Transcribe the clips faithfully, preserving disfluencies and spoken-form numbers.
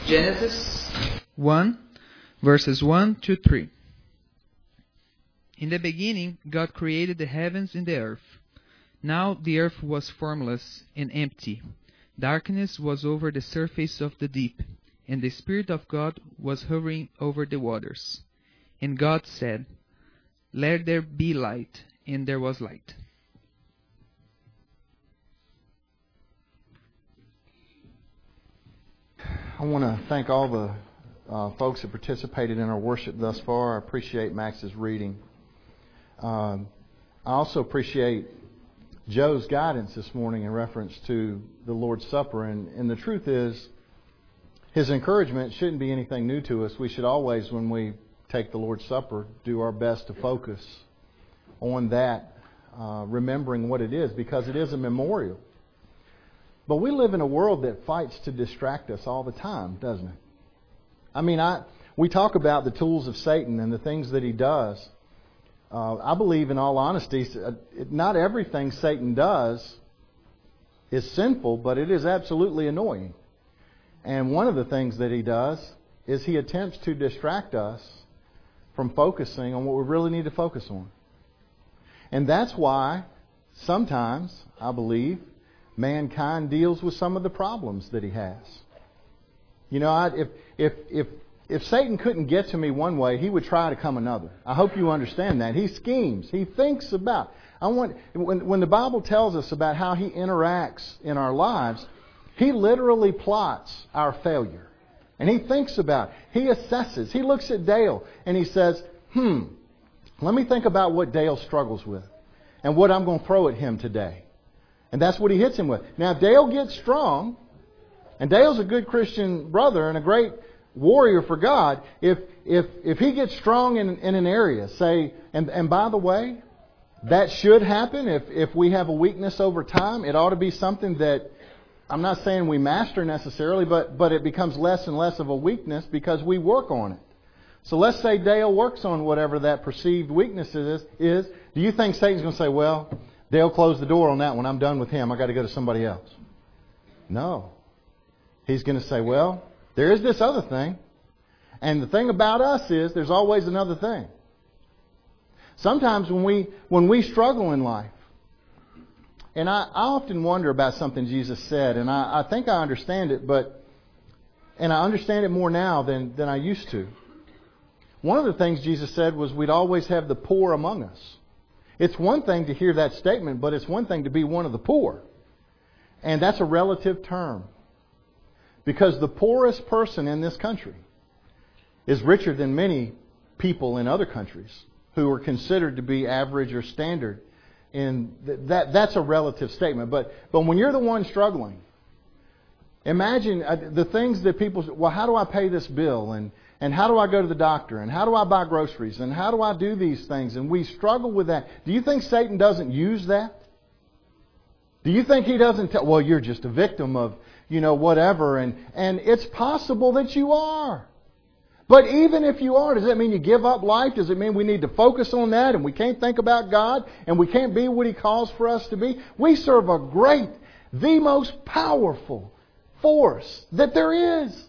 Genesis one, verses one to three. In the beginning, God created the heavens and the earth. Now the earth was formless and empty. Darkness was over the surface of the deep, and the Spirit of God was hovering over the waters. And God said, "Let there be light," and there was light. I want to thank all the uh, folks that participated in our worship thus far. I appreciate Max's reading. Um, I also appreciate Joe's guidance this morning in reference to the Lord's Supper. And, and the truth is, his encouragement shouldn't be anything new to us. We should always, when we take the Lord's Supper, do our best to focus on that, uh, remembering what it is, because it is a memorial. But we live in a world that fights to distract us all the time, doesn't it? I mean, I we talk about the tools of Satan and the things that he does. Uh, I believe, in all honesty, not everything Satan does is sinful, but it is absolutely annoying. And one of the things that he does is he attempts to distract us from focusing on what we really need to focus on. And that's why sometimes, I believe, mankind deals with some of the problems that he has. You know, I, if if if if Satan couldn't get to me one way, he would try to come another. I hope you understand that. He schemes. He thinks about. I want when when the Bible tells us about how he interacts in our lives, he literally plots our failure, and he thinks about. He assesses. He looks at Dale and he says, "Hmm, let me think about what Dale struggles with, and what I'm going to throw at him today." And that's what he hits him with. Now, Dale gets strong, and Dale's a good Christian brother and a great warrior for God. If if if he gets strong in, in an area, say, and, and by the way, that should happen if, if we have a weakness over time. It ought to be something that, I'm not saying we master necessarily, but, but it becomes less and less of a weakness because we work on it. So let's say Dale works on whatever that perceived weakness is. is. Do you think Satan's going to say, well, Dale closed the door on that one. I'm done with him. I got to go to somebody else? No. He's going to say, well, there is this other thing. And the thing about us is there's always another thing. Sometimes when we when we struggle in life, and I, I often wonder about something Jesus said, and I, I think I understand it, but and I understand it more now than, than I used to. One of the things Jesus said was we'd always have the poor among us. It's one thing to hear that statement, but it's one thing to be one of the poor. And that's a relative term. Because the poorest person in this country is richer than many people in other countries who are considered to be average or standard. And that that's a relative statement. But but when you're the one struggling, imagine the things that people say, well, how do I pay this bill? And And how do I go to the doctor? And how do I buy groceries? And how do I do these things? And we struggle with that. Do you think Satan doesn't use that? Do you think he doesn't tell, well, you're just a victim of, you know, whatever. And, and it's possible that you are. But even if you are, does that mean you give up life? Does it mean we need to focus on that and we can't think about God and we can't be what He calls for us to be? We serve a great, the most powerful force that there is.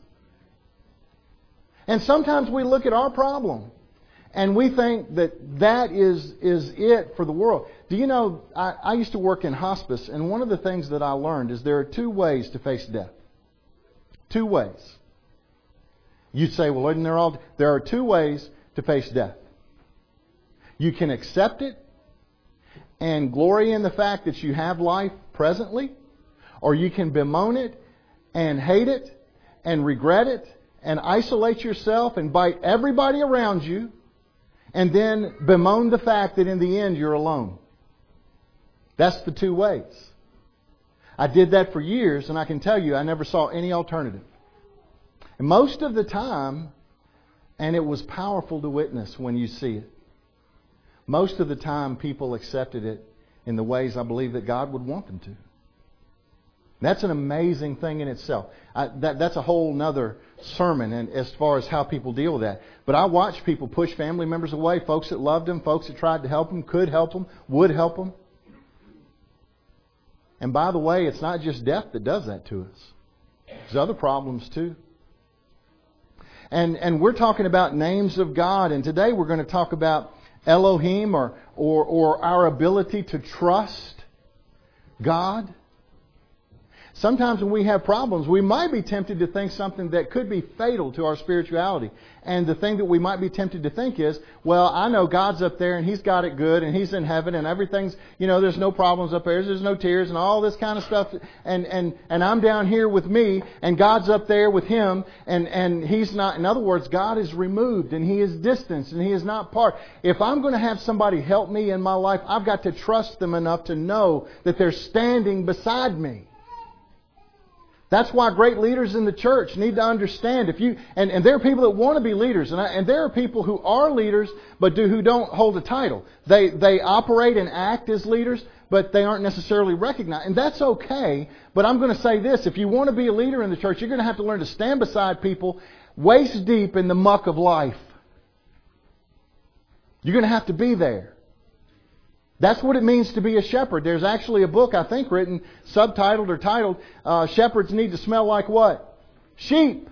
And sometimes we look at our problem and we think that that is, is it for the world. Do you know, I, I used to work in hospice, and one of the things that I learned is there are two ways to face death. Two ways. You'd say, well, isn't there all... There are two ways to face death. You can accept it and glory in the fact that you have life presently, or you can bemoan it and hate it and regret it and isolate yourself and bite everybody around you, and then bemoan the fact that in the end you're alone. That's the two ways. I did that for years, and I can tell you I never saw any alternative. And most of the time, and it was powerful to witness when you see it, most of the time people accepted it in the ways I believe that God would want them to. That's an amazing thing in itself. I, that, that's a whole nother sermon and as far as how people deal with that. But I watched people push family members away, folks that loved them, folks that tried to help them, could help them, would help them. And by the way, it's not just death that does that to us. There's other problems too. And, and we're talking about names of God. And today we're going to talk about Elohim, or, or, or our ability to trust God. Sometimes when we have problems, we might be tempted to think something that could be fatal to our spirituality. And the thing that we might be tempted to think is, well, I know God's up there and He's got it good and He's in heaven and everything's, you know, there's no problems up there, there's no tears and all this kind of stuff. And, and, and I'm down here with me and God's up there with Him and, and He's not, in other words, God is removed and He is distanced and He is not part. If I'm going to have somebody help me in my life, I've got to trust them enough to know that they're standing beside me. That's why great leaders in the church need to understand. If you and, and there are people that want to be leaders, and, I, and there are people who are leaders, but do who don't hold a title. They they operate and act as leaders, but they aren't necessarily recognized, and that's okay. But I'm going to say this: if you want to be a leader in the church, you're going to have to learn to stand beside people waist deep in the muck of life. You're going to have to be there. That's what it means to be a shepherd. There's actually a book, I think, written, subtitled or titled, uh, Shepherds Need to Smell Like What? Sheep.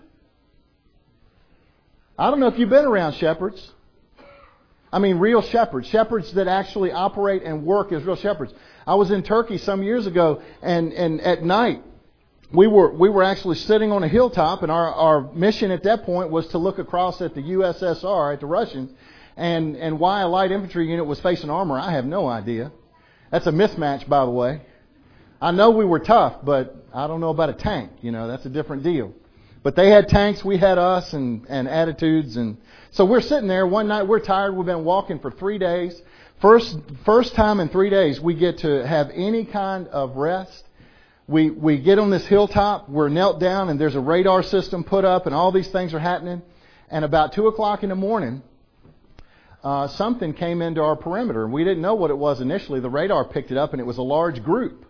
I don't know if you've been around shepherds. I mean, real shepherds. Shepherds that actually operate and work as real shepherds. I was in Turkey some years ago, and, and at night, we were we were actually sitting on a hilltop, and our, our mission at that point was to look across at the U S S R, at the Russians. And and why a light infantry unit was facing armor, I have no idea. That's a mismatch, by the way. I know we were tough, but I don't know about a tank. You know, that's a different deal. But they had tanks, we had us, and, and attitudes. And so we're sitting there. One night, we're tired. We've been walking for three days. First first time in three days we get to have any kind of rest. We we get on this hilltop. We're knelt down, and there's a radar system put up, and all these things are happening. And about two o'clock in the morning, Uh, something came into our perimeter. We didn't know what it was initially. The radar picked it up, and it was a large group.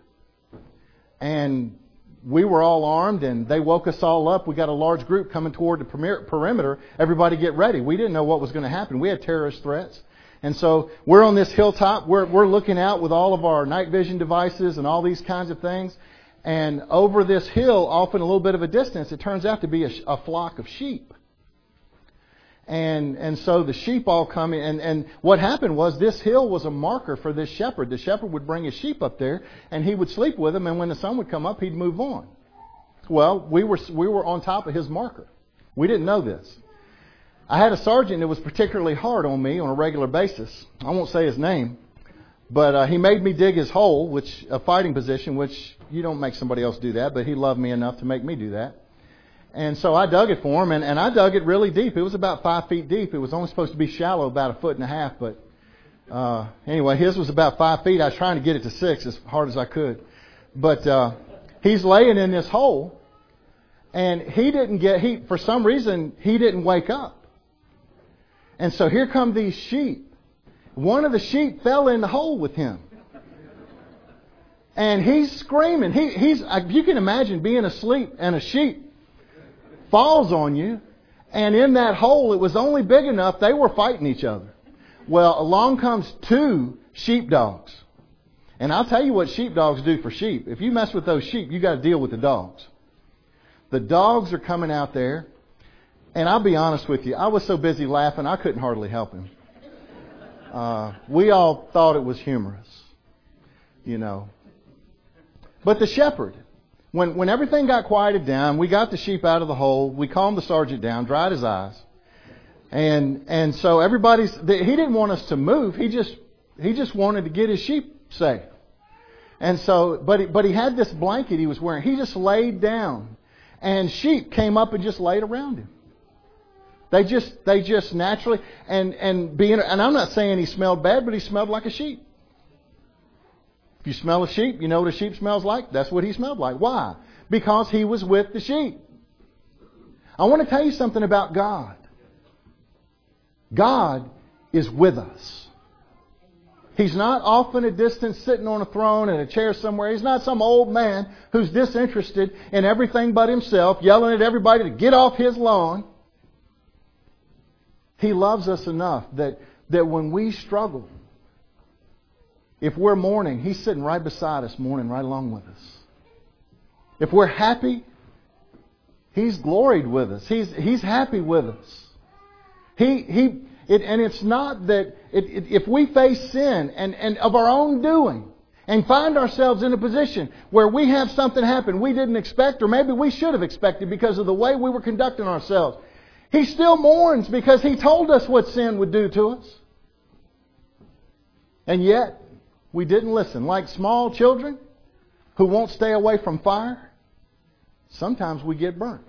And we were all armed, and they woke us all up. We got a large group coming toward the perimeter. Everybody get ready. We didn't know what was going to happen. We had terrorist threats. And so we're on this hilltop. We're, we're looking out with all of our night vision devices and all these kinds of things. And over this hill, off in a little bit of a distance, it turns out to be a, a flock of sheep. And and so the sheep all come in. And, and what happened was this hill was a marker for this shepherd. The shepherd would bring his sheep up there, and he would sleep with them. And when the sun would come up, he'd move on. Well, we were we were on top of his marker. We didn't know this. I had a sergeant that was particularly hard on me on a regular basis. I won't say his name. But uh, he made me dig his hole, which a fighting position, which you don't make somebody else do that. But he loved me enough to make me do that. And so I dug it for him, and, and I dug it really deep. It was about five feet deep. It was only supposed to be shallow, about a foot and a half. But uh, anyway, his was about five feet. I was trying to get it to six as hard as I could. But uh, he's laying in this hole, and he didn't get, he for some reason, he didn't wake up. And so here come these sheep. One of the sheep fell in the hole with him. And he's screaming. He, he's, you can imagine being asleep and a sheep falls on you, and in that hole, it was only big enough, they were fighting each other. Well, along comes two sheepdogs. And I'll tell you what sheepdogs do for sheep. If you mess with those sheep, you got to deal with the dogs. The dogs are coming out there, and I'll be honest with you, I was so busy laughing, I couldn't hardly help him. Uh, we all thought it was humorous, you know. But the shepherd, When when everything got quieted down, we got the sheep out of the hole. We calmed the sergeant down, dried his eyes, and and so everybody's. He didn't want us to move. He just he just wanted to get his sheep safe. And so, but he, but he had this blanket he was wearing. He just laid down, and sheep came up and just laid around him. They just they just naturally and and being and I'm not saying he smelled bad, but he smelled like a sheep. If you smell a sheep, you know what a sheep smells like? That's what he smelled like. Why? Because he was with the sheep. I want to tell you something about God. God is with us. He's not off in a distance sitting on a throne in a chair somewhere. He's not some old man who's disinterested in everything but himself, yelling at everybody to get off his lawn. He loves us enough that, that when we struggle, if we're mourning, He's sitting right beside us, mourning right along with us. If we're happy, He's gloried with us. He's He's happy with us. He He it, and it's not that it, it, if we face sin and, and of our own doing and find ourselves in a position where we have something happen we didn't expect, or maybe we should have expected because of the way we were conducting ourselves, He still mourns because He told us what sin would do to us. And yet, we didn't listen. Like small children who won't stay away from fire, sometimes we get burnt.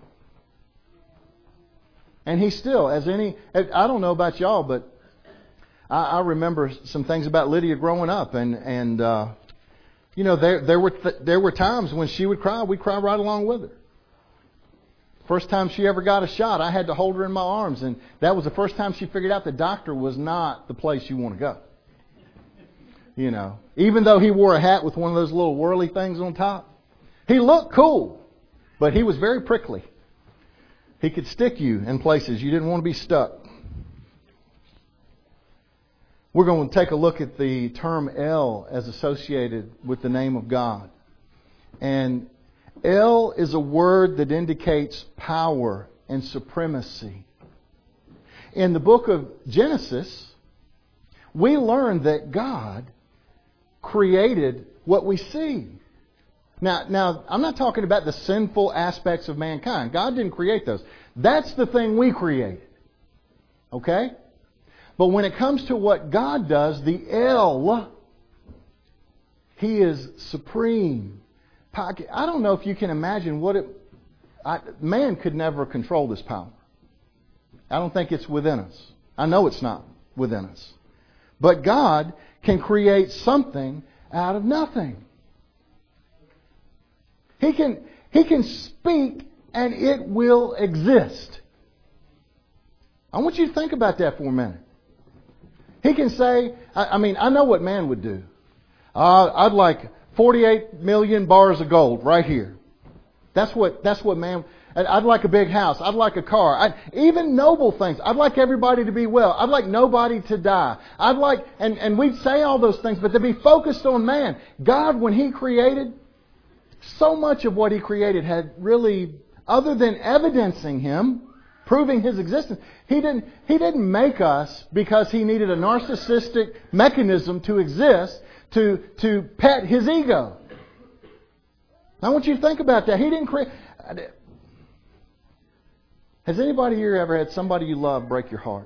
And He still, as any, I don't know about y'all, but I, I remember some things about Lydia growing up. And, and uh, you know, there, there, were th- there were times when she would cry, we'd cry right along with her. First time she ever got a shot, I had to hold her in my arms. And that was the first time she figured out the doctor was not the place you want to go. You know, even though he wore a hat with one of those little whirly things on top, he looked cool, but he was very prickly. He could stick you in places you didn't want to be stuck. We're going to take a look at the term El as associated with the name of God. And El is a word that indicates power and supremacy. In the book of Genesis, we learn that God created what we see. Now, now, I'm not talking about the sinful aspects of mankind. God didn't create those. That's the thing we created. Okay? But when it comes to what God does, the El, He is supreme. I don't know if you can imagine what it... I, man could never control this power. I don't think it's within us. I know it's not within us. But God can create something out of nothing. He can, He can speak and it will exist. I want you to think about that for a minute. He can say, I, I mean, I know what man would do. Uh, I'd like forty-eight million bars of gold right here. That's what, that's what man... I'd like a big house. I'd like a car. I'd, even noble things. I'd like everybody to be well. I'd like nobody to die. I'd like, and, and we'd say all those things, but to be focused on man. God, when He created, so much of what He created had really, other than evidencing Him, proving His existence, He didn't, He didn't make us because He needed a narcissistic mechanism to exist to, to pet His ego. I want you to think about that. He didn't create... Has anybody here ever had somebody you love break your heart?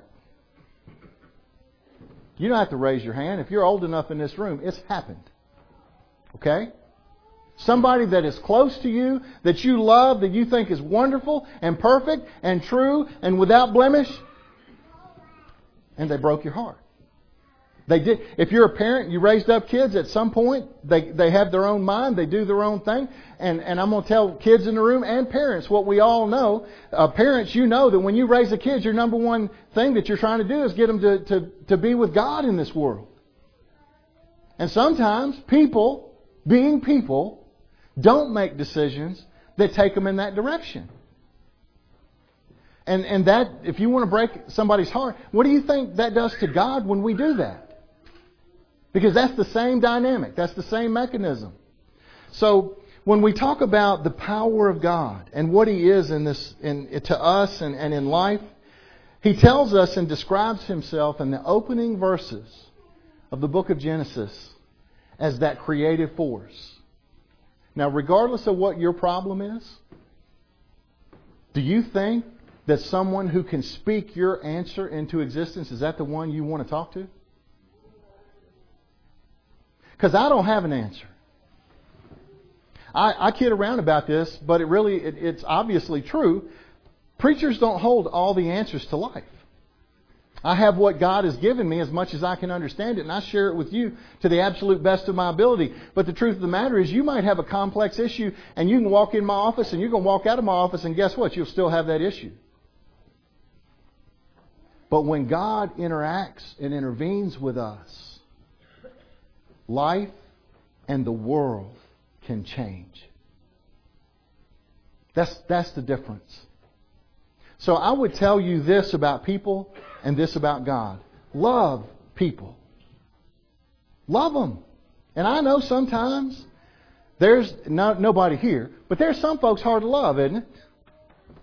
You don't have to raise your hand. If you're old enough in this room, it's happened. Okay? Somebody that is close to you, that you love, that you think is wonderful and perfect and true and without blemish, and they broke your heart. They did. If you're a parent, you raised up kids at some point, they, they have their own mind, they do their own thing. And, and I'm going to tell kids in the room and parents what we all know. Uh, parents, you know that when you raise a kid, your number one thing that you're trying to do is get them to, to, to be with God in this world. And sometimes people, being people, don't make decisions that take them in that direction. And, and that, if you want to break somebody's heart, what do you think that does to God when we do that? Because that's the same dynamic. That's the same mechanism. So when we talk about the power of God and what He is in this, in, to us and, and in life, He tells us and describes Himself in the opening verses of the book of Genesis as that creative force. Now, regardless of what your problem is, do you think that someone who can speak your answer into existence, is that the one you want to talk to? Because I don't have an answer. I, I kid around about this, but it really, it, it's obviously true. Preachers don't hold all the answers to life. I have what God has given me as much as I can understand it, and I share it with you to the absolute best of my ability. But the truth of the matter is, you might have a complex issue, and you can walk in my office, and you're going to walk out of my office, and guess what? You'll still have that issue. But when God interacts and intervenes with us, life and the world can change. That's, that's the difference. So I would tell you this about people and this about God. Love people. Love them. And I know sometimes there's no, nobody here, but there's some folks hard to love, isn't it?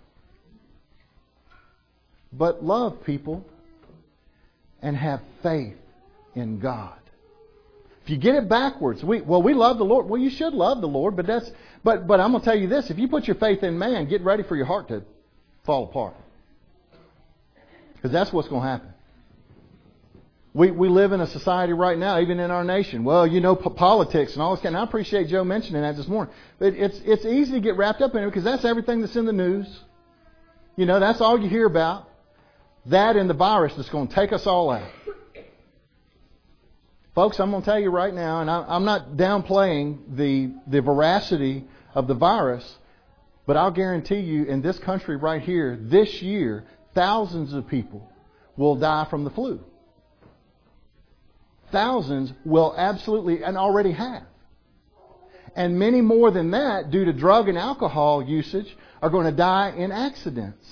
but love people and have faith in God. If you get it backwards, we well we love the Lord. Well, you should love the Lord, but that's but but I'm going to tell you this: if you put your faith in man, get ready for your heart to fall apart, because that's what's going to happen. We we live in a society right now, even in our nation. Well, you know, p- politics and all this kind. And I appreciate Joe mentioning that this morning. But it's it's easy to get wrapped up in it because that's everything that's in the news. You know, that's all you hear about. That and the virus that's going to take us all out. Folks, I'm going to tell you right now, and I, I'm not downplaying the the veracity of the virus, but I'll guarantee you, in this country right here, this year, thousands of people will die from the flu. Thousands will absolutely, and already have. And many more than that, due to drug and alcohol usage, are going to die in accidents.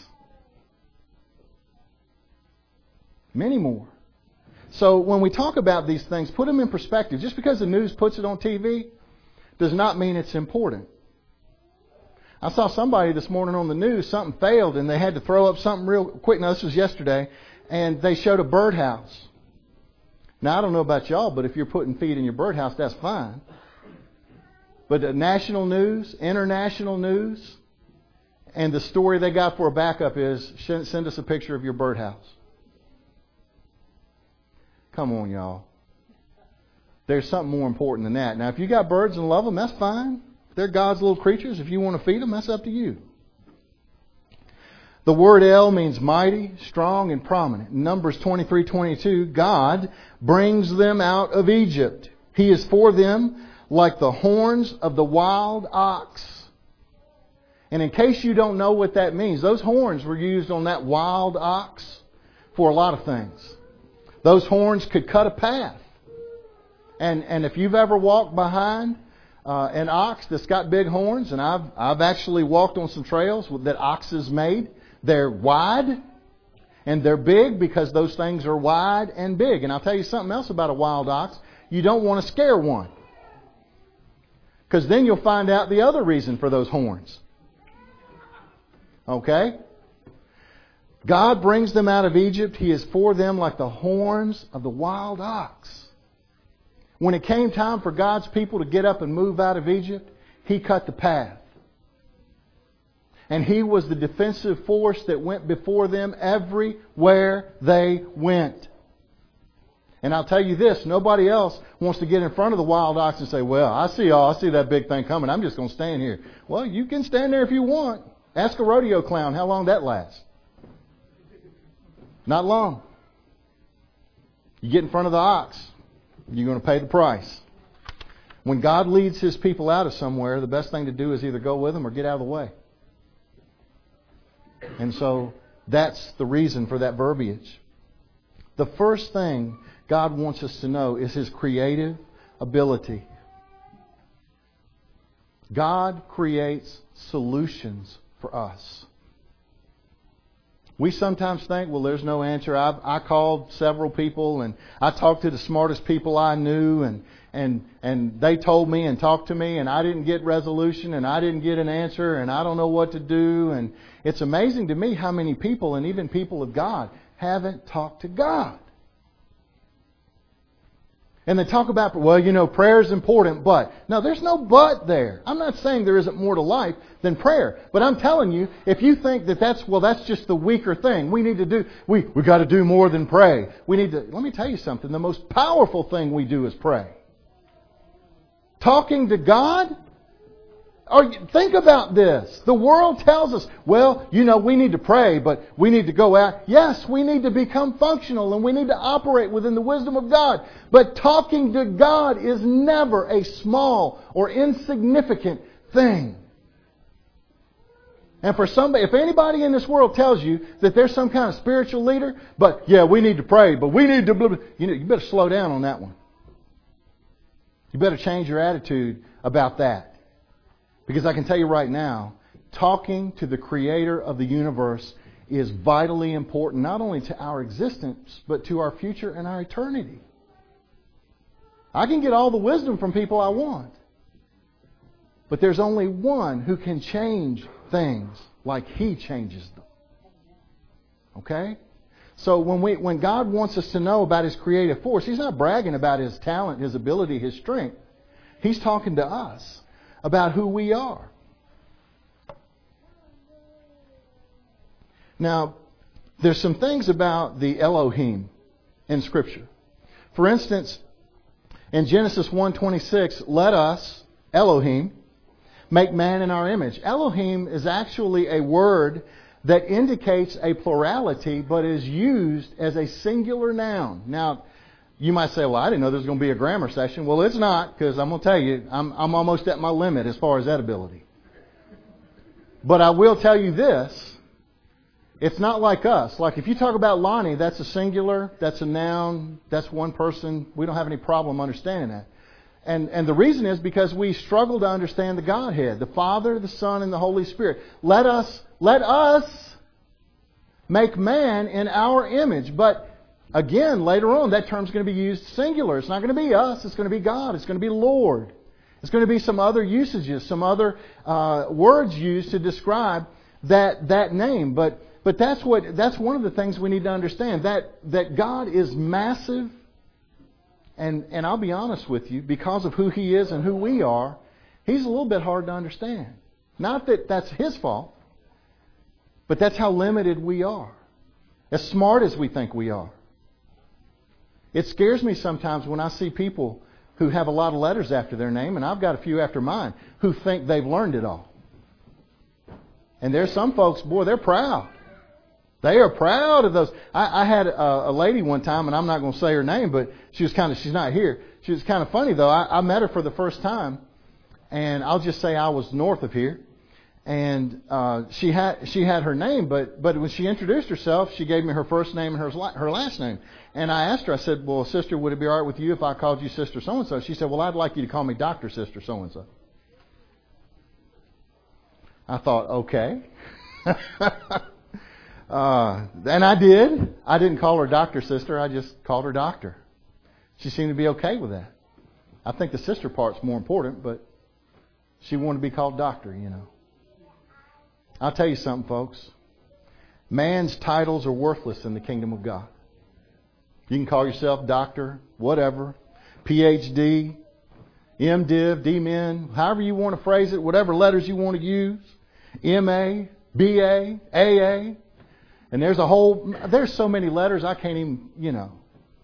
Many more. So when we talk about these things, put them in perspective. Just because the news puts it on T V does not mean it's important. I saw somebody this morning on the news, something failed and they had to throw up something real quick. Now, this was yesterday, and they showed a birdhouse. Now, I don't know about y'all, but if you're putting feed in your birdhouse, that's fine. But the national news, international news, and the story they got for a backup is, send us a picture of your birdhouse. Come on, y'all. There's something more important than that. Now, if you got birds and love them, that's fine. They're God's little creatures. If you want to feed them, that's up to you. The word El means mighty, strong, and prominent. In Numbers twenty-three twenty-two, God brings them out of Egypt. He is for them like the horns of the wild ox. And in case you don't know what that means, those horns were used on that wild ox for a lot of things. Those horns could cut a path. And and if you've ever walked behind uh, an ox that's got big horns, and I've I've actually walked on some trails that oxes made, they're wide and they're big because those things are wide and big. And I'll tell you something else about a wild ox. You don't want to scare one, because then you'll find out the other reason for those horns. Okay? God brings them out of Egypt. He is for them like the horns of the wild ox. When it came time for God's people to get up and move out of Egypt, He cut the path. And He was the defensive force that went before them everywhere they went. And I'll tell you this, nobody else wants to get in front of the wild ox and say, well, I see all, I see that big thing coming. I'm just going to stand here. Well, you can stand there if you want. Ask a rodeo clown how long that lasts. Not long. You get in front of the ox, you're going to pay the price. When God leads His people out of somewhere, the best thing to do is either go with them or get out of the way. And so that's the reason for that verbiage. The first thing God wants us to know is His creative ability. God creates solutions for us. We sometimes think, well, there's no answer. I've, I called several people and I talked to the smartest people I knew, and, and, and they told me and talked to me, and I didn't get resolution and I didn't get an answer, and I don't know what to do. And it's amazing to me how many people, and even people of God, haven't talked to God. And they talk about, well, you know, prayer is important, but. No, there's no but there. I'm not saying there isn't more to life than prayer. But I'm telling you, if you think that that's, well, that's just the weaker thing. We need to do, we, we got to do more than pray. We need to, let me tell you something. The most powerful thing we do is pray. Talking to God? Or think about this. The world tells us, well, you know, we need to pray, but we need to go out. Yes, we need to become functional and we need to operate within the wisdom of God. But talking to God is never a small or insignificant thing. And for somebody, if anybody in this world tells you that there's some kind of spiritual leader, but yeah, we need to pray, but we need to, blah, blah, you know, you better slow down on that one. You better change your attitude about that. Because I can tell you right now, talking to the Creator of the universe is vitally important, not only to our existence, but to our future and our eternity. I can get all the wisdom from people I want. But there's only one who can change things like He changes them. Okay? So when we when God wants us to know about His creative force, He's not bragging about His talent, His ability, His strength. He's talking to us about who we are. Now, there's some things about the Elohim in Scripture. For instance, in Genesis one twenty-six, let us, Elohim, make man in our image. Elohim is actually a word that indicates a plurality, but is used as a singular noun. Now, you might say, well, I didn't know there was going to be a grammar session. Well, it's not, because I'm going to tell you, I'm, I'm almost at my limit as far as that ability. But I will tell you this. It's not like us. Like if you talk about Lonnie, that's a singular, that's a noun, that's one person. We don't have any problem understanding that. And and the reason is because we struggle to understand the Godhead, the Father, the Son, and the Holy Spirit. Let us, let us make man in our image. But again, later on, that term's going to be used singular. It's not going to be us. It's going to be God. It's going to be Lord. It's going to be some other usages, some other uh, words used to describe that that name. But but that's what that's one of the things we need to understand. That that God is massive. And and I'll be honest with you, because of who He is and who we are, He's a little bit hard to understand. Not that that's His fault, but that's how limited we are. As smart as we think we are. It scares me sometimes when I see people who have a lot of letters after their name, and I've got a few after mine, who think they've learned it all. And there's some folks, boy, they're proud. They are proud of those. I, I had a, a lady one time, and I'm not going to say her name, but she was kind of, she's not here. She was kind of funny, though. I, I met her for the first time, and I'll just say I was north of here. And uh, she had she had her name, but but when she introduced herself, she gave me her first name and her her last name. And I asked her, I said, well, sister, would it be all right with you if I called you Sister So-and-so? She said, well, I'd like you to call me Doctor Sister So-and-so. I thought, okay. uh, and I did. I didn't call her Doctor Sister. I just called her Doctor. She seemed to be okay with that. I think the sister part's more important, but she wanted to be called Doctor, you know. I'll tell you something, folks. Man's titles are worthless in the kingdom of God. You can call yourself doctor, whatever, P H D, M Div, D Min, however you want to phrase it, whatever letters you want to use, M A, B A, A A. And there's a whole, there's so many letters I can't even, you know.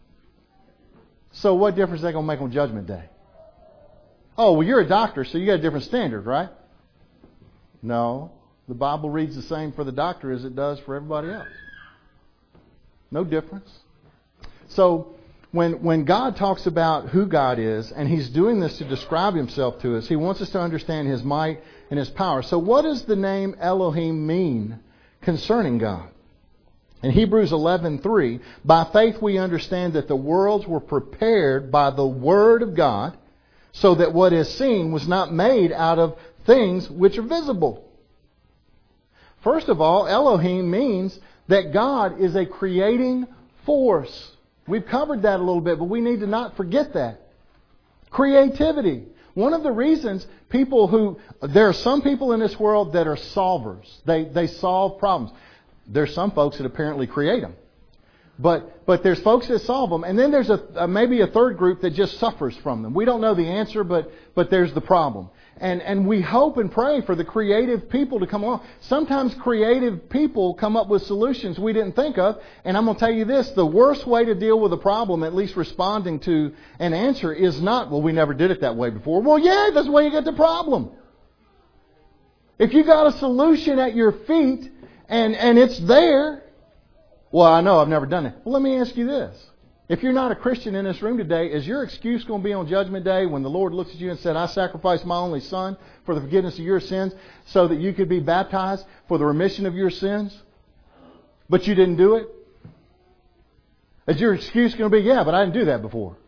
So what difference is that going to make on Judgment Day? Oh, well, you're a doctor, so you got a different standard, right? No. The Bible reads the same for the doctor as it does for everybody else. No difference. So when when God talks about who God is, and He's doing this to describe Himself to us, He wants us to understand His might and His power. So what does the name Elohim mean concerning God? In Hebrews eleven three, by faith we understand that the worlds were prepared by the Word of God, so that what is seen was not made out of things which are visible. First of all, Elohim means that God is a creating force. We've covered that a little bit, but we need to not forget that. Creativity. One of the reasons people who... There are some people in this world that are solvers. They they solve problems. There's some folks that apparently create them. But but there's folks that solve them. And then there's a, a maybe a third group that just suffers from them. We don't know the answer, but but there's the problem. And and we hope and pray for the creative people to come along. Sometimes creative people come up with solutions we didn't think of. And I'm going to tell you this, the worst way to deal with a problem, at least responding to an answer, is not, well, we never did it that way before. Well, yeah, that's the way you get the problem. If you got a solution at your feet and, and it's there, well, I know, I've never done it. Well, let me ask you this. If you're not a Christian in this room today, is your excuse going to be on Judgment Day when the Lord looks at you and said, I sacrificed my only Son for the forgiveness of your sins so that you could be baptized for the remission of your sins, but you didn't do it? Is your excuse going to be, yeah, but I didn't do that before?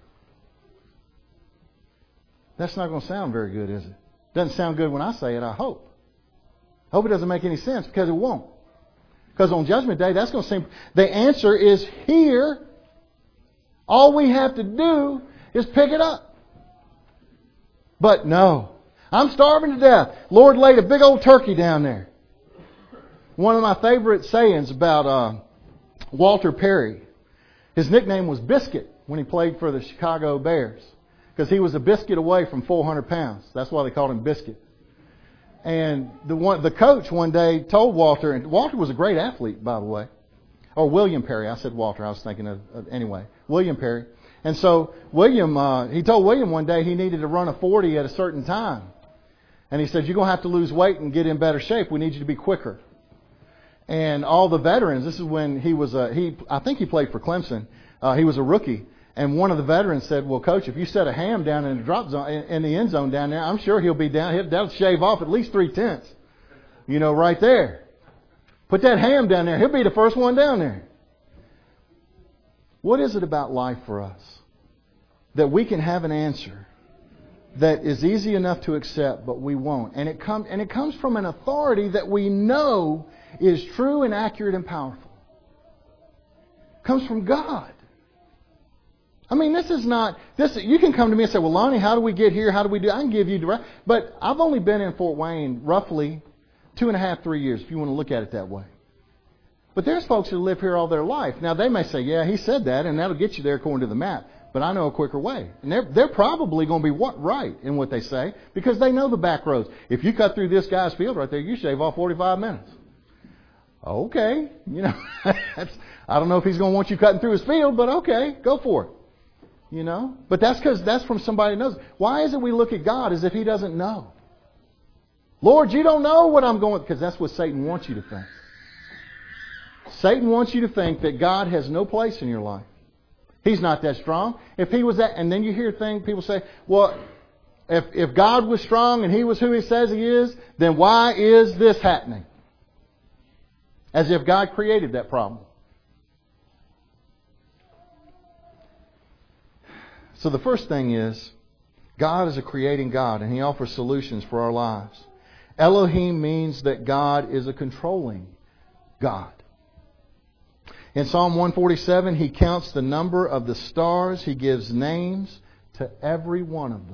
That's not going to sound very good, is it? Doesn't sound good when I say it, I hope. I hope it doesn't make any sense, because it won't. Because on Judgment Day, that's going to seem... The answer is here. All we have to do is pick it up. But no. I'm starving to death. Lord laid a big old turkey down there. One of my favorite sayings about uh, Walter Perry. His nickname was Biscuit when he played for the Chicago Bears, because he was a biscuit away from four hundred pounds. That's why they called him Biscuit. And the one, the coach one day told Walter, and Walter was a great athlete, by the way. Or William Perry. I said Walter. I was thinking of, of anyway. William Perry. And so William, uh, he told William one day he needed to run a forty at a certain time. And he said, you're going to have to lose weight and get in better shape. We need you to be quicker. And all the veterans, this is when he was, a, he, I think he played for Clemson. Uh, he was a rookie. And one of the veterans said, well, Coach, if you set a ham down in the drop zone, in the end zone down there, I'm sure he'll be down. He'll, that'll shave off at least three tenths. You know, right there. Put that ham down there. He'll be the first one down there. What is it about life for us that we can have an answer that is easy enough to accept, but we won't? And it comes and it comes from an authority that we know is true and accurate and powerful. It comes from God. I mean, this is not this. You can come to me and say, "Well, Lonnie, how do we get here? How do we do?" I can give you direct, but I've only been in Fort Wayne roughly two and a half, three years, if you want to look at it that way. But there's folks who live here all their life. Now, they may say, yeah, he said that, and that'll get you there according to the map. But I know a quicker way. And they're, they're probably going to be what, right in what they say, because they know the back roads. If you cut through this guy's field right there, you shave off forty-five minutes. Okay. You know, that's, I don't know if he's going to want you cutting through his field, but okay, go for it. You know? But that's because that's from somebody who knows. Why is it we look at God as if He doesn't know? Lord, you don't know what I'm going... Because that's what Satan wants you to think. Satan wants you to think that God has no place in your life. He's not that strong. If He was that... And then you hear things, people say, well, if, if God was strong and He was who He says He is, then why is this happening? As if God created that problem. So the first thing is, God is a creating God, and He offers solutions for our lives. Elohim means that God is a controlling God. In Psalm one forty-seven, He counts the number of the stars. He gives names to every one of them.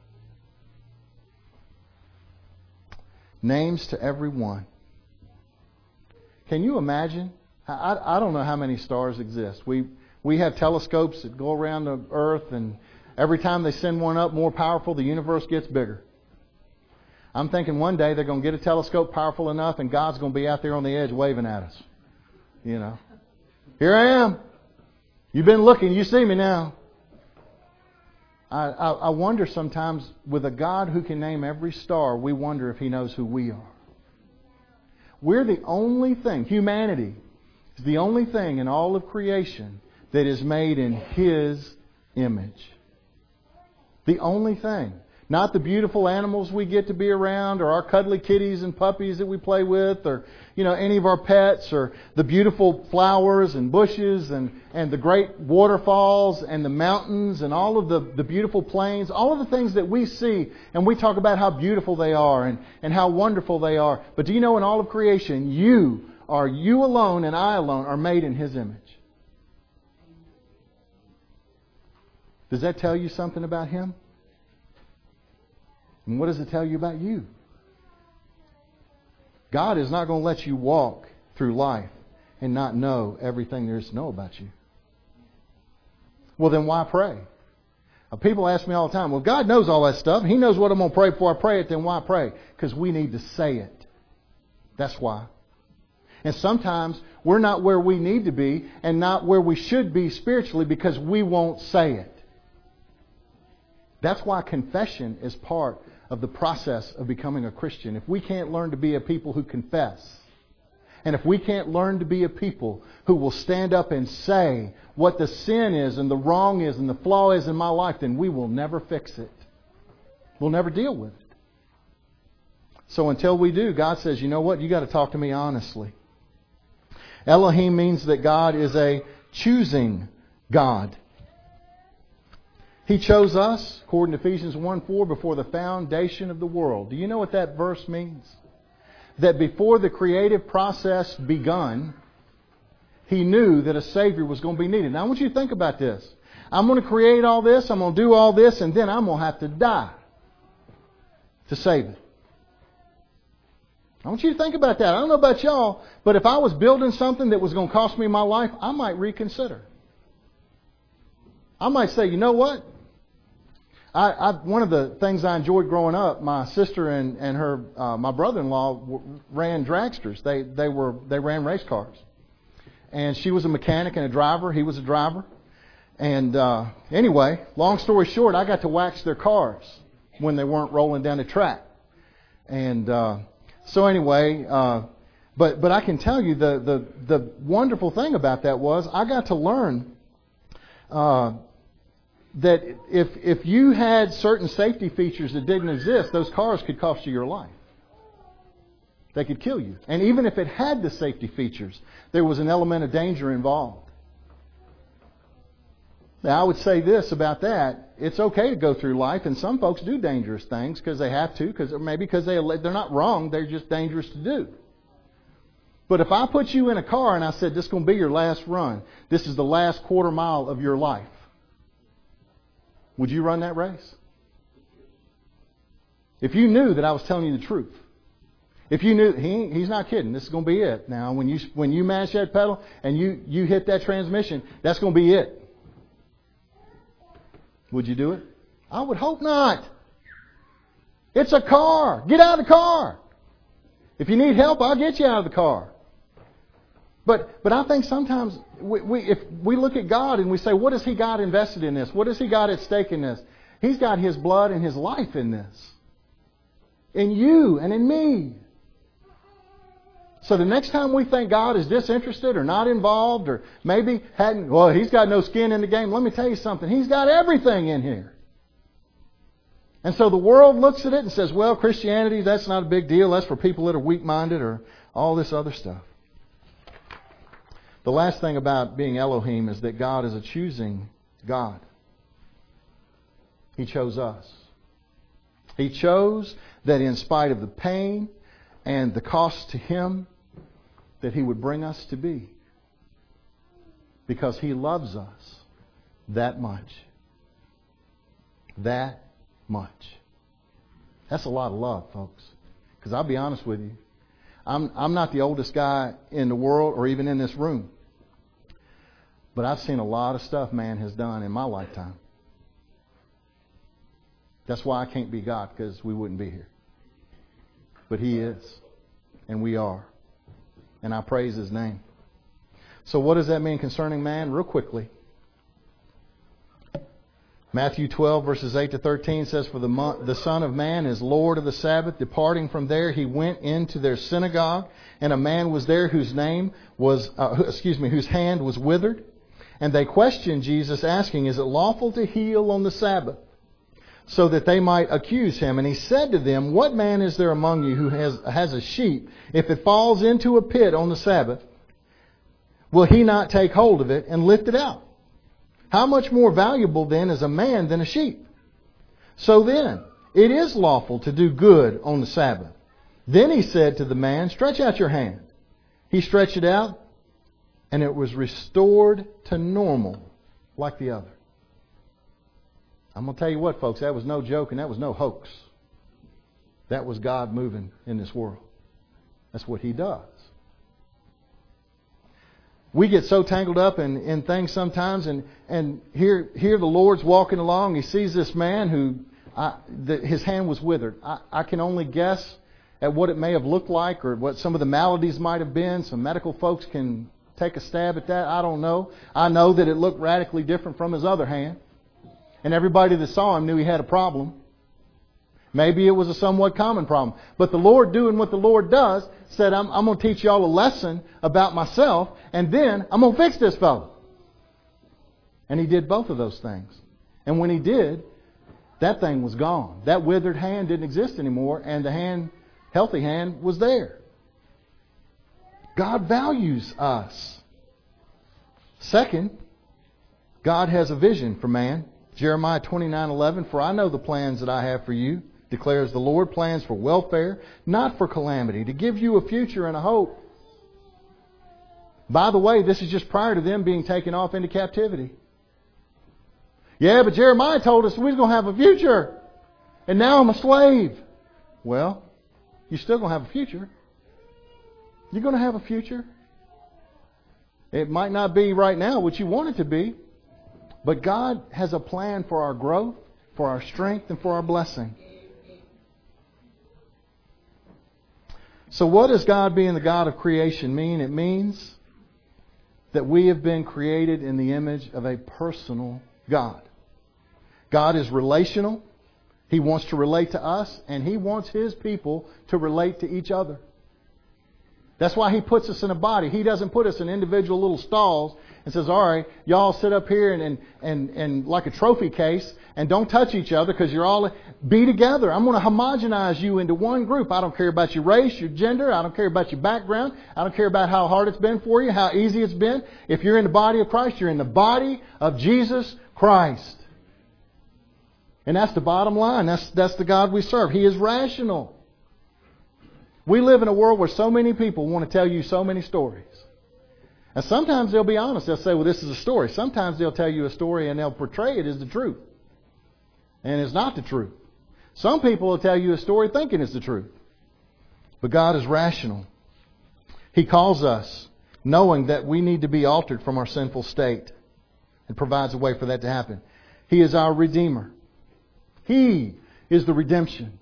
Names to every one. Can you imagine? I, I don't know how many stars exist. We we have telescopes that go around the earth, and every time they send one up more powerful, the universe gets bigger. I'm thinking one day they're going to get a telescope powerful enough, and God's going to be out there on the edge waving at us. You know, here I am. You've been looking. You see me now. I, I, I wonder sometimes, with a God who can name every star, we wonder if He knows who we are. We're the only thing, humanity is the only thing in all of creation that is made in His image. The only thing. Not the beautiful animals we get to be around, or our cuddly kitties and puppies that we play with, or you know any of our pets, or the beautiful flowers and bushes and, and the great waterfalls and the mountains and all of the, the beautiful plains, all of the things that we see and we talk about how beautiful they are and, and how wonderful they are. But do you know, in all of creation, you are, you alone and I alone are made in His image. Does that tell you something about Him? And what does it tell you about you? God is not going to let you walk through life and not know everything there is to know about you. Well, then why pray? People ask me all the time, well, God knows all that stuff. He knows what I'm going to pray before I pray it, then why pray? Because we need to say it. That's why. And sometimes we're not where we need to be and not where we should be spiritually because we won't say it. That's why confession is part of the process of becoming a Christian. If we can't learn to be a people who confess, and if we can't learn to be a people who will stand up and say what the sin is and the wrong is and the flaw is in my life, then we will never fix it. We'll never deal with it. So until we do, God says, you know what? You got to talk to me honestly. Elohim means that God is a choosing God. He chose us, according to Ephesians one four, before the foundation of the world. Do you know what that verse means? That before the creative process begun, He knew that a Savior was going to be needed. Now I want you to think about this. I'm going to create all this, I'm going to do all this, and then I'm going to have to die to save it. I want you to think about that. I don't know about y'all, but if I was building something that was going to cost me my life, I might reconsider. I might say, you know what? I, I one of the things I enjoyed growing up, my sister and and her uh, my brother-in-law w- ran dragsters. They they were they ran race cars, and she was a mechanic and a driver. He was a driver, and uh, anyway, long story short, I got to wax their cars when they weren't rolling down the track, and uh, so anyway, uh, but but I can tell you the the the wonderful thing about that was I got to learn. Uh, that if if you had certain safety features that didn't exist, those cars could cost you your life. They could kill you. And even if it had the safety features, there was an element of danger involved. Now, I would say this about that. It's okay to go through life, and some folks do dangerous things because they have to, because maybe because they, they're not wrong, they're just dangerous to do. But if I put you in a car and I said, this is going to be your last run, this is the last quarter mile of your life, would you run that race? If you knew that I was telling you the truth. If you knew, he, he's not kidding, this is going to be it. Now, when you when you mash that pedal and you, you hit that transmission, that's going to be it. Would you do it? I would hope not. It's a car. Get out of the car. If you need help, I'll get you out of the car. But but I think sometimes we, we, if we look at God and we say, what has He got invested in this? What has He got at stake in this? He's got His blood and His life in this. In you and in me. So the next time we think God is disinterested or not involved or maybe hadn't, well, He's got no skin in the game. Let me tell you something. He's got everything in here. And so the world looks at it and says, well, Christianity, that's not a big deal. That's for people that are weak-minded or all this other stuff. The last thing about being Elohim is that God is a choosing God. He chose us. He chose that in spite of the pain and the cost to Him, that He would bring us to be. Because He loves us that much. That much. That's a lot of love, folks. Because I'll be honest with you. I'm I'm not the oldest guy in the world or even in this room. But I've seen a lot of stuff man has done in my lifetime. That's why I can't be God, because we wouldn't be here. But He is. And we are. And I praise His name. So what does that mean concerning man? Real quickly. Matthew twelve, verses eight to thirteen says, For the, mon- the Son of Man is Lord of the Sabbath. Departing from there, He went into their synagogue, and a man was there whose name was, uh, excuse me, whose hand was withered. And they questioned Jesus, asking, Is it lawful to heal on the Sabbath? So that they might accuse Him. And He said to them, What man is there among you who has, has a sheep? If it falls into a pit on the Sabbath, will he not take hold of it and lift it out? How much more valuable then is a man than a sheep? So then, it is lawful to do good on the Sabbath. Then He said to the man, Stretch out your hand. He stretched it out, and it was restored to normal like the other. I'm going to tell you what, folks, that was no joke and that was no hoax. That was God moving in this world. That's what He does. We get so tangled up in, in things sometimes, and, and here here the Lord's walking along. He sees this man who I, the, his hand was withered. I, I can only guess at what it may have looked like or what some of the maladies might have been. Some medical folks can take a stab at that. I don't know. I know that it looked radically different from his other hand. And everybody that saw him knew he had a problem. Maybe it was a somewhat common problem. But the Lord, doing what the Lord does, said, I'm, I'm going to teach y'all a lesson about myself, and then I'm going to fix this fellow. And He did both of those things. And when He did, that thing was gone. That withered hand didn't exist anymore, and the hand, healthy hand, was there. God values us. Second, God has a vision for man. Jeremiah twenty-nine eleven, For I know the plans that I have for you, declares the Lord, plans for welfare, not for calamity, to give you a future and a hope. By the way, this is just prior to them being taken off into captivity. Yeah, but Jeremiah told us we was going to have a future. And now I'm a slave. Well, you're still going to have a future. You're going to have a future. It might not be right now what you want it to be, but God has a plan for our growth, for our strength, and for our blessing. So what does God being the God of creation mean? It means that we have been created in the image of a personal God. God is relational. He wants to relate to us, and He wants His people to relate to each other. That's why He puts us in a body. He doesn't put us in individual little stalls and says, all right, y'all sit up here and, and, and, and like a trophy case and don't touch each other because you're all... Be together. I'm going to homogenize you into one group. I don't care about your race, your gender. I don't care about your background. I don't care about how hard it's been for you, how easy it's been. If you're in the body of Christ, you're in the body of Jesus Christ. And that's the bottom line. That's, that's the God we serve. He is rational. We live in a world where so many people want to tell you so many stories. And sometimes they'll be honest. They'll say, well, this is a story. Sometimes they'll tell you a story and they'll portray it as the truth. And it's not the truth. Some people will tell you a story thinking it's the truth. But God is rational. He calls us knowing that we need to be altered from our sinful state and provides a way for that to happen. He is our Redeemer. He is the redemption.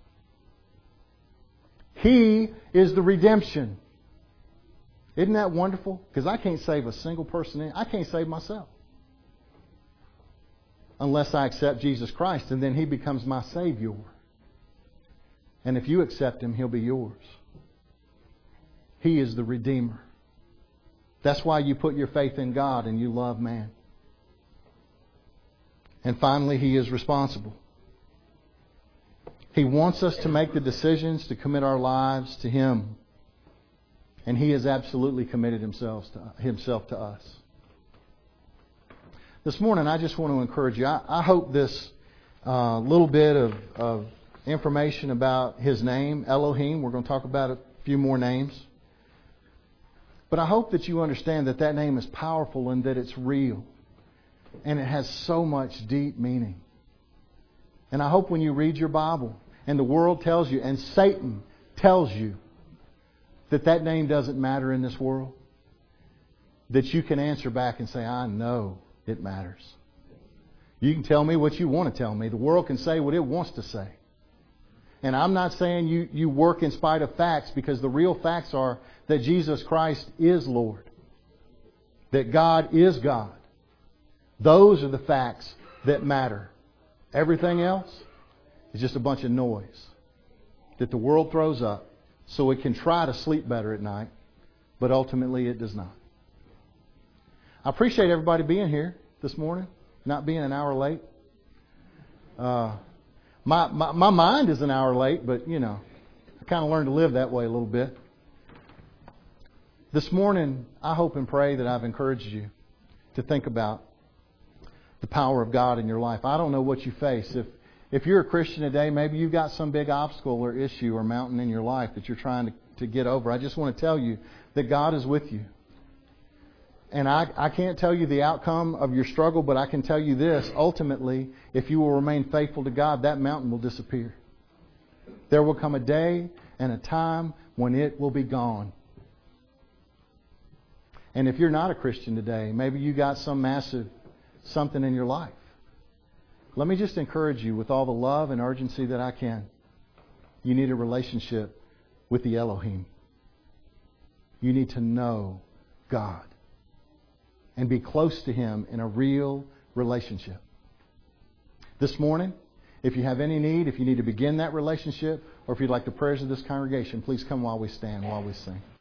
He is the redemption. Isn't that wonderful? Because I can't save a single person. In, I can't save myself. Unless I accept Jesus Christ, and then He becomes my Savior. And if you accept Him, He'll be yours. He is the Redeemer. That's why you put your faith in God and you love man. And finally, He is responsible. He wants us to make the decisions to commit our lives to Him. And He has absolutely committed Himself to, himself to us. This morning, I just want to encourage you. I, I hope this uh, little bit of, of information about His name, Elohim, we're going to talk about a few more names. But I hope that you understand that that name is powerful and that it's real. And it has so much deep meaning. And I hope when you read your Bible and the world tells you, and Satan tells you, that that name doesn't matter in this world, that you can answer back and say, I know it matters. You can tell me what you want to tell me. The world can say what it wants to say. And I'm not saying you, you work in spite of facts, because the real facts are that Jesus Christ is Lord. That God is God. Those are the facts that matter. Everything else is just a bunch of noise that the world throws up so it can try to sleep better at night, but ultimately it does not. I appreciate everybody being here this morning, not being an hour late. Uh, my, my my mind is an hour late, but you know, I kind of learned to live that way a little bit. This morning, I hope and pray that I've encouraged you to think about the power of God in your life. I don't know what you face. If if you're a Christian today, maybe you've got some big obstacle or issue or mountain in your life that you're trying to, to get over. I just want to tell you that God is with you. And I, I can't tell you the outcome of your struggle, but I can tell you this. Ultimately, if you will remain faithful to God, that mountain will disappear. There will come a day and a time when it will be gone. And if you're not a Christian today, maybe you got some massive something in your life. Let me just encourage you with all the love and urgency that I can. You need a relationship with the Elohim. You need to know God and be close to Him in a real relationship. This morning, if you have any need, if you need to begin that relationship, or if you'd like the prayers of this congregation, please come while we stand, while we sing.